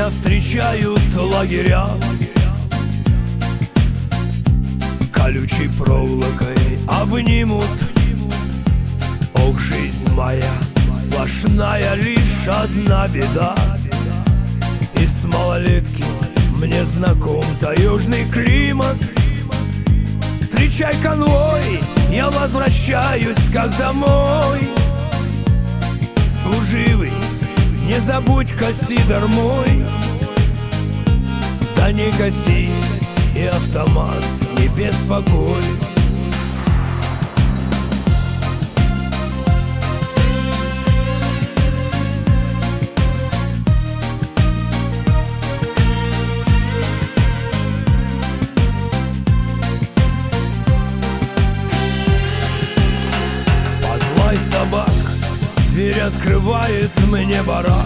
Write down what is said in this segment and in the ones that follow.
Меня встречают лагеря колючей проволокой обнимут. Ох, жизнь моя сплошная, лишь одна беда. Из малолетки мне знаком таежный климат. Встречай конвой, я возвращаюсь как домой. Служивый, не забудь-ка сидор мой. Да не косись, и автомат не беспокой. Подлай собак, дверь открывает мне барак.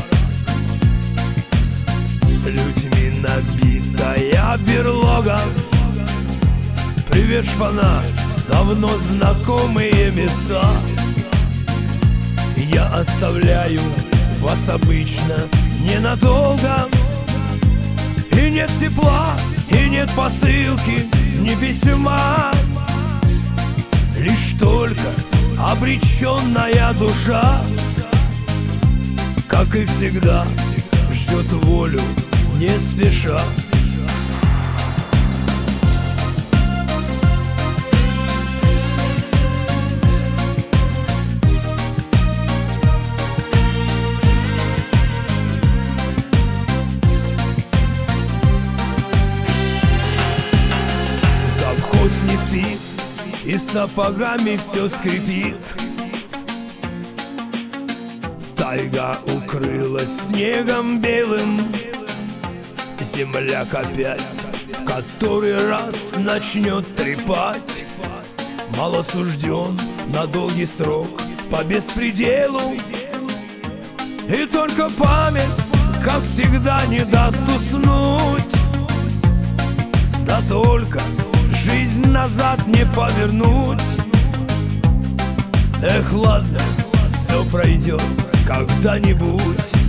Людьми набитая берлога. Привет, шпана, давно знакомые места. Я оставляю вас обычно ненадолго. И нет тепла, и нет посылки, ни письма. Лишь только обреченная душа, как и всегда, ждет волю не спеша. Завхоз не спит, и сапогами все скрипит. Тайга укрылась снегом белым. Земляк опять в который раз начнет трепать. Мало сужден на долгий срок по беспределу. И только память, как всегда, не даст уснуть. Да только жизнь назад не повернуть. Эх, ладно, все пройдет когда-нибудь.